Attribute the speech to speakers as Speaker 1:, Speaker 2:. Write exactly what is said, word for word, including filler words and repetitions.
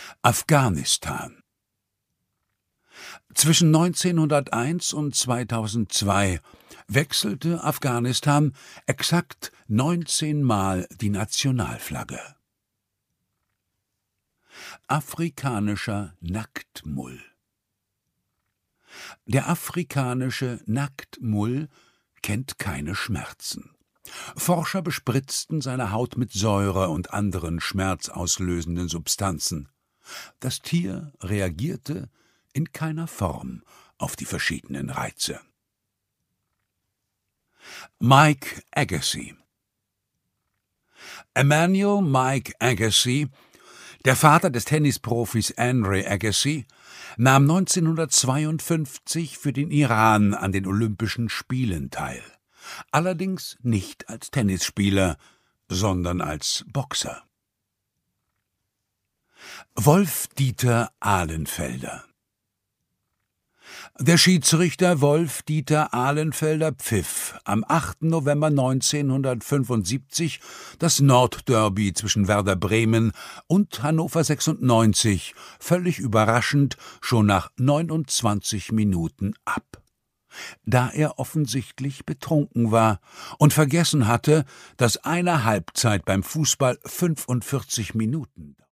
Speaker 1: Afghanistan. Zwischen neunzehnhunderteins und zweitausendzwei wechselte Afghanistan exakt neunzehnmal die Nationalflagge. Afrikanischer Nacktmull. Der afrikanische Nacktmull kennt keine Schmerzen. Forscher bespritzten seine Haut mit Säure und anderen schmerzauslösenden Substanzen. Das Tier reagierte in keiner Form auf die verschiedenen Reize. Mike Agassi. Emmanuel Mike Agassi, der Vater des Tennisprofis Andre Agassi, nahm neunzehnhundertzweiundfünfzig für den Iran an den Olympischen Spielen teil. Allerdings nicht als Tennisspieler, sondern als Boxer. Wolf-Dieter Ahlenfelder. Der Schiedsrichter Wolf-Dieter Ahlenfelder pfiff am achten November neunzehnhundertfünfundsiebzig das Nordderby zwischen Werder Bremen und Hannover sechsundneunzig völlig überraschend schon nach neunundzwanzig Minuten ab. Da er offensichtlich betrunken war und vergessen hatte, dass eine Halbzeit beim Fußball fünfundvierzig Minuten